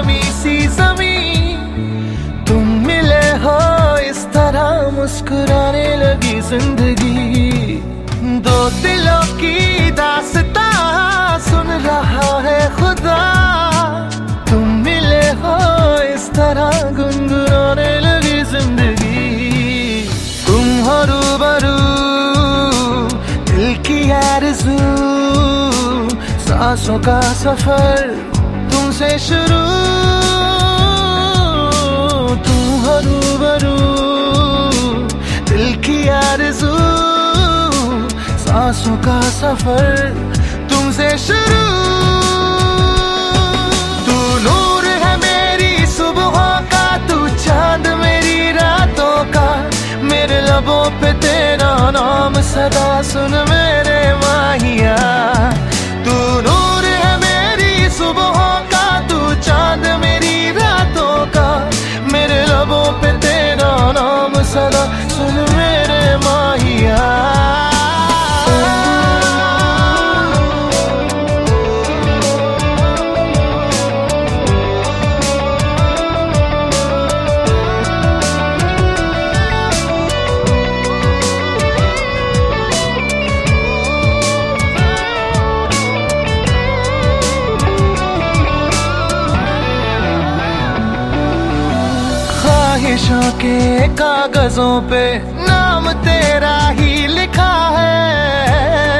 नमी सी ज़मीं। तुम मिले हो इस तरह मुस्कुराने लगी जिंदगी। दो दिलों की दास्तां सुन रहा है खुदा। तुम मिले हो इस तरह गुनगुनाने लगी जिंदगी। तुम हो रूबरू दिल की आरज़ू, सांसों का सफर तुमसे शुरू। तुम हो रूबरू दिल की आरज़ू, सांसों का सफर तुमसे शुरू। तू नूर है मेरी सुबहों का, तू चांद मेरी रातों का। मेरे लबों पे तेरा नाम सदा सुन मेरे माहिया। तू नूर है मेरी सुबहों का, तू चांद मेरी रातों का। मेरे लबों पे तेरा नाम सदा सुन मेरे माहिया। ख्वाहिशों के कागजों पे नाम तेरा ही लिखा है।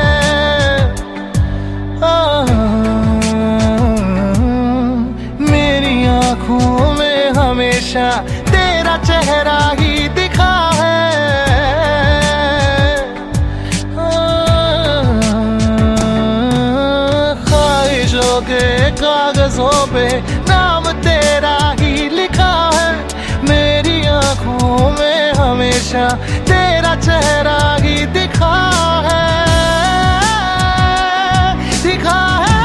मेरी आँखों में हमेशा तेरा चेहरा ही दिखा है। ख्वाहिशों के कागजों पे नाम तेरा ही लिखा है। मेरी आँखों में हमेशा तेरा चेहरा ही दिखा है, दिखा है।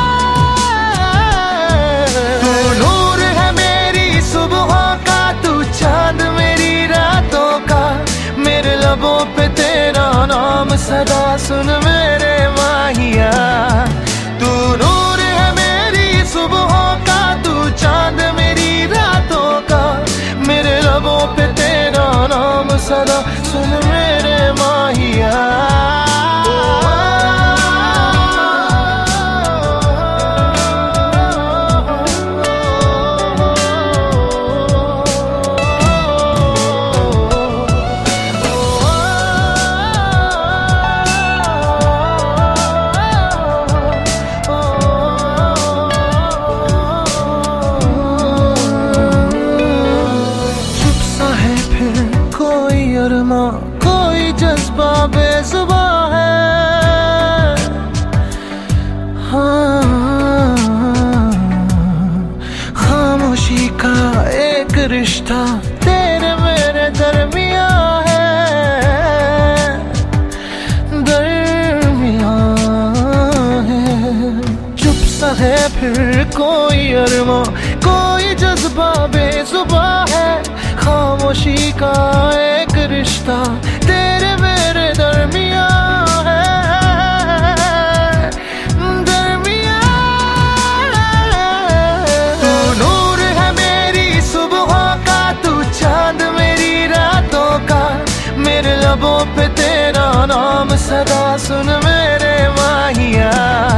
तू नूर है मेरी सुबहों का, तू चांद मेरी रातों का। मेरे लबों पे तेरा नाम सदा सुन मेरे माहिया। तू नूर है मेरी सुबहों का, तू चांद मेरी रातों का। मेरे लबों पे तेरा नाम सदा सुन मेरे माहिया। कोई जज्बा बेजुबान है। हाँ, खामोशी का एक रिश्ता तेरे मेरे दरमियाँ है, दरमियाँ है। चुप सा है फिर कोई अरमा, कोई जज्बा बेजुबान है। खामोशी का एक रिश्ता तेरे मेरे दरमियाँ है, दरमियाँ। तू नूर है मेरी सुबहों का, तू चांद मेरी रातों का। मेरे लबों पे तेरा नाम सदा सुन मेरे माहिया।